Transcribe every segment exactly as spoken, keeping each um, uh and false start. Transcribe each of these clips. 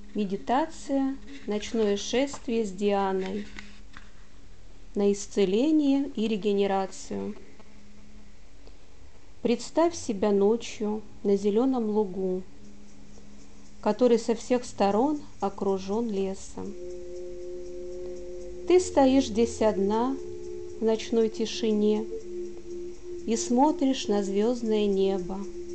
Медитация «Ночное шествие с Дианой» на исцеление и регенерацию. Представь себя ночью на зеленом лугу, который со всех сторон окружен лесом. Ты стоишь здесь одна в ночной тишине и смотришь на звездное небо.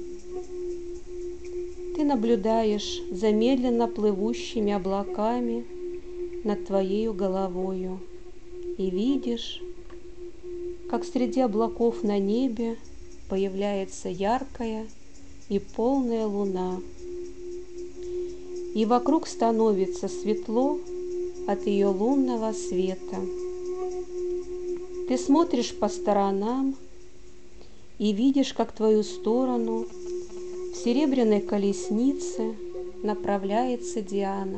Ты наблюдаешь за медленно плывущими облаками над твоей головою и видишь, как среди облаков на небе появляется яркая и полная луна, и вокруг становится светло от ее лунного света. Ты смотришь по сторонам и видишь, как в твою сторону в серебряной колеснице направляется Диана.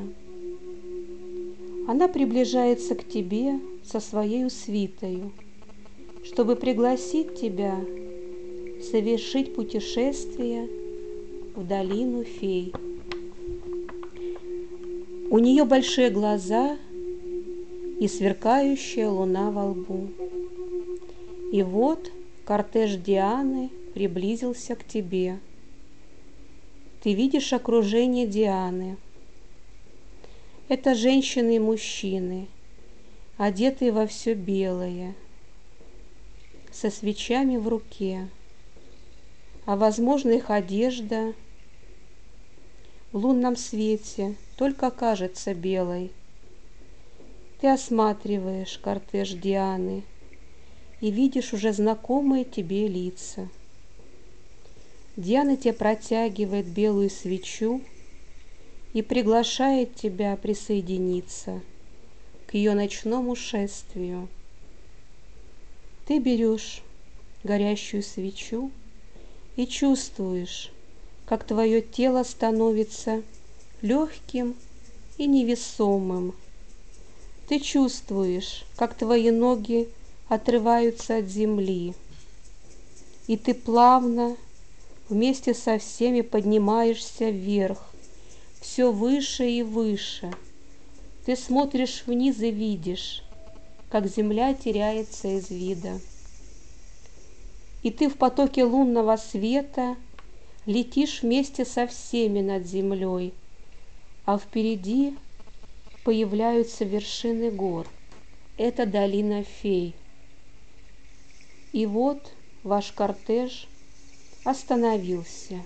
Она приближается к тебе со своей свитою, чтобы пригласить тебя совершить путешествие в долину фей. У нее большие глаза и сверкающая луна во лбу. И вот кортеж Дианы приблизился к тебе. Ты видишь окружение Дианы. Это женщины и мужчины, одетые во все белое, со свечами в руке, а возможно их одежда в лунном свете только кажется белой. Ты осматриваешь кортеж Дианы и видишь уже знакомые тебе лица. Диана тебе протягивает белую свечу и приглашает тебя присоединиться к ее ночному шествию. Ты берешь горящую свечу и чувствуешь, как твое тело становится легким и невесомым. Ты чувствуешь, как твои ноги отрываются от земли, и ты плавно вместе со всеми поднимаешься вверх, все выше и выше. Ты смотришь вниз и видишь, как земля теряется из вида. И ты в потоке лунного света летишь вместе со всеми над землей, а впереди появляются вершины гор. Это долина фей. И вот ваш кортеж остановился.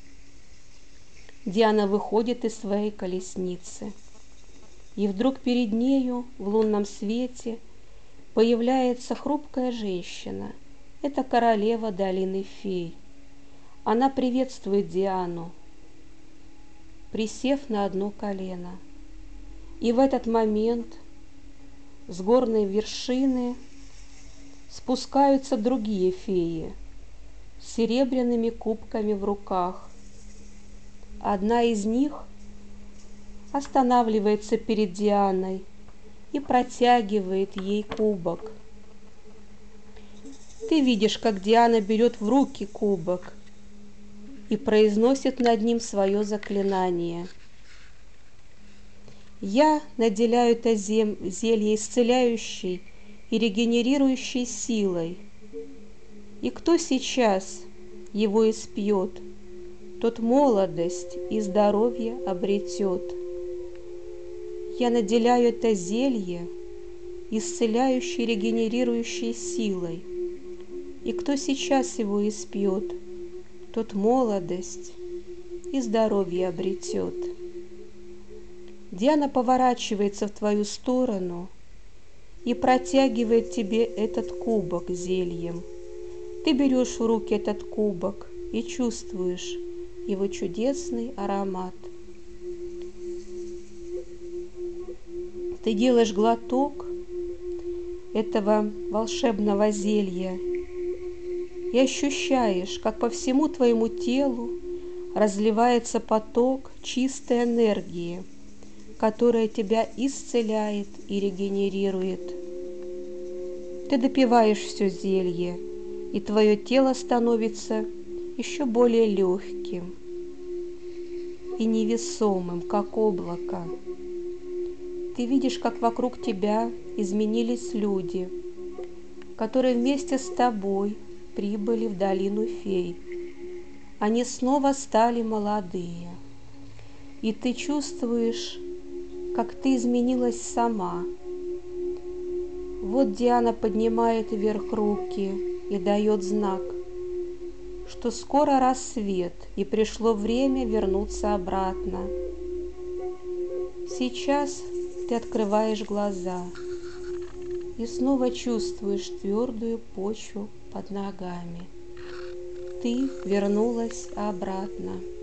Диана выходит из своей колесницы, и вдруг перед нею в лунном свете появляется хрупкая женщина. Это королева долины фей. Она приветствует Диану, присев на одно колено. И в этот момент с горной вершины спускаются другие феи с серебряными кубками в руках. Одна из них останавливается перед Дианой и протягивает ей кубок. Ты видишь, как Диана берет в руки кубок и произносит над ним свое заклинание. Я наделяю это зелье исцеляющей и регенерирующей силой, и кто сейчас его испьет, тот молодость и здоровье обретет. Я наделяю это зелье исцеляющей и регенерирующей силой, и кто сейчас его испьет, тот молодость и здоровье обретет. Диана поворачивается в твою сторону и протягивает тебе этот кубок с зельем. Ты берешь в руки этот кубок и чувствуешь его чудесный аромат. Ты делаешь глоток этого волшебного зелья и ощущаешь, как по всему твоему телу разливается поток чистой энергии, которая тебя исцеляет и регенерирует. Ты допиваешь все зелье, и твое тело становится еще более легким. и невесомым, как облако. Ты видишь, как вокруг тебя изменились люди, которые вместе с тобой прибыли в долину фей. Они снова стали молодые, и ты чувствуешь, как ты изменилась сама. Вот Диана поднимает вверх руки и дает знак, что скоро рассвет, и пришло время вернуться обратно. Сейчас ты открываешь глаза и снова чувствуешь твердую почву под ногами. Ты вернулась обратно.